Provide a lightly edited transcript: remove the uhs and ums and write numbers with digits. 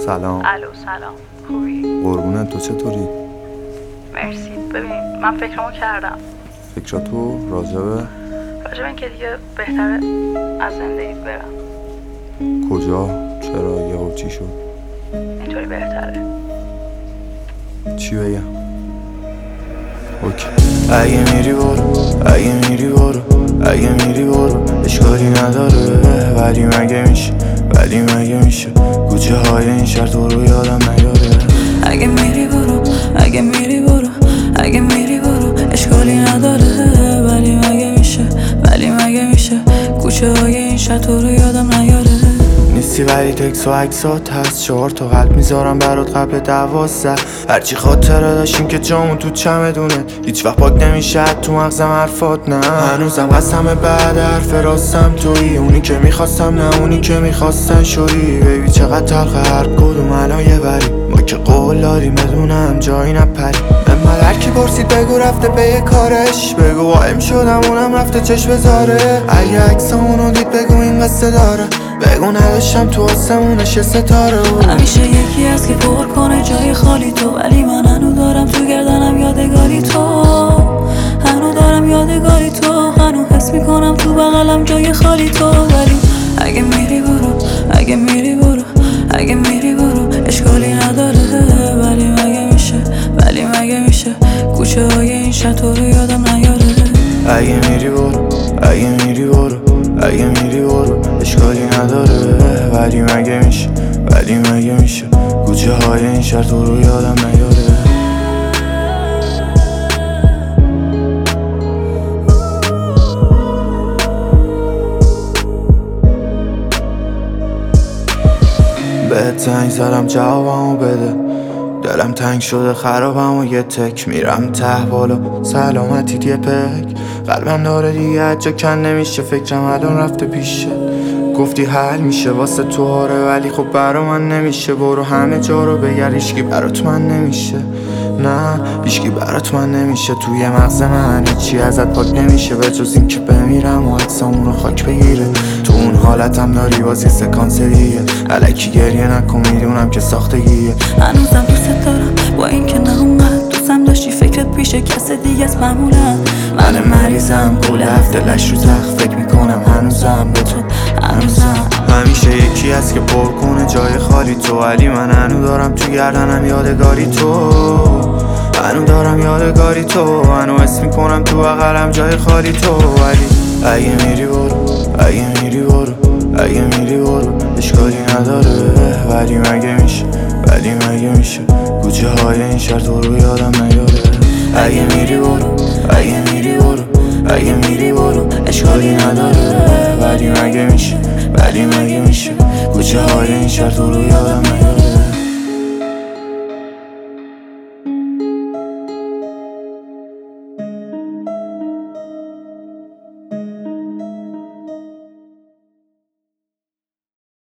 سلام. الو سلام، خوبی؟ قربونت، تو چطوری؟ مرسی. ببین من فکرمو کردم فکراتو راجب اینکه دیگه بهتره از زندگی برم. کجا؟ چرا؟ یا چی شد؟ اینطوری بهتره. چی بگم؟ اوکی. اگه میری برو، اگه میری برو، اشکالی نداره. ولی مگه میشه کوچه های این شهر تو رو یادم نیاره. اگه میری برو، اگه میری برو، اشکالی نداره. ولی مگه میشه کوچه های این شهر تو رو یادم نیاره. نیستی ولی تکس و عکسات هست، 4 تا قلب میذارم برات قبل 12. هرچی خاطره داشتیم که جامون تو چمدونه، هیچ وقت پاک نمیشه تو مغزم حرفات. نه هنوزم قسمه بعد حرف راستم تویی، اونی که میخواستم نه اونی که میخواستن شدی. بیبی چقدر تلخه هر کدوم الان یه وری، ما که قول داریم بدونم جایی نپری. من هر کی پرسید بگو رفته به کارش، بگو قایم شدم اونم رفته چشم بذاره. اگه عکسمونو دید بگو این قصه داره، بگو نداشتم تو آسمونش یه ستاره. همیشه یکی هست که پر کنه جای خالی تو، ولی من هنو دارم تو گردنم یادگاری تو. هنو حس میکنم تو بغلم جای خالی تو. ولی اگه میری برو، اشکالی نداره. ولی مگه میشه کوچه های این شهر تو رو یادم نیاره. اگه میری برو، اشکالی نداره. ولی مگه میشه کوچه های این شهر تو رو یادم نیاره. بهت زنگ زدم جوابمو بده، دلم تنگ شده خرابم و یه تک میرم ته بالا سلامتیت یه پک. قلبم داره دیگه جا کن نمیشه، فکرم الان رفته پیشه. گفتی حل میشه واسه تو آره، ولی خب برا من نمیشه. برو همه جا رو بگرد، هیچکی برات من نمیشه. نه هیچکی برات من نمیشه. توی مغز من هیچی ازت پاک نمیشه، به جز این که بمیرم و عکسامون رو خاک بگیره. تو اون حالتم داری بازی سکانس دیگه، الکی گریه نکن میدونم که ساختگیه. هنوزم دوست دارم با این که نه اونقدر دوستم داشتی، فکرت پیش کس دیگه است معمولا. من مریضم کل هفته لش رو تخت فکر میکنم هنوزم به تو. همیشه یکی هست که پر کنه جای خالی تو، ولی من هنو دارم تو گردنم یادگاری تو. هنو حس میکنم تو بغلم جای خالی تو. ولی اگه میری برو، اشکالی نداره. ولی مگه میشه کوچه های این شهر تو رو یادم نیاره. اگه میری برو، اشکالی نداره. ولی مگه میشه کوچه های این شهر تو رو یادم نیاره.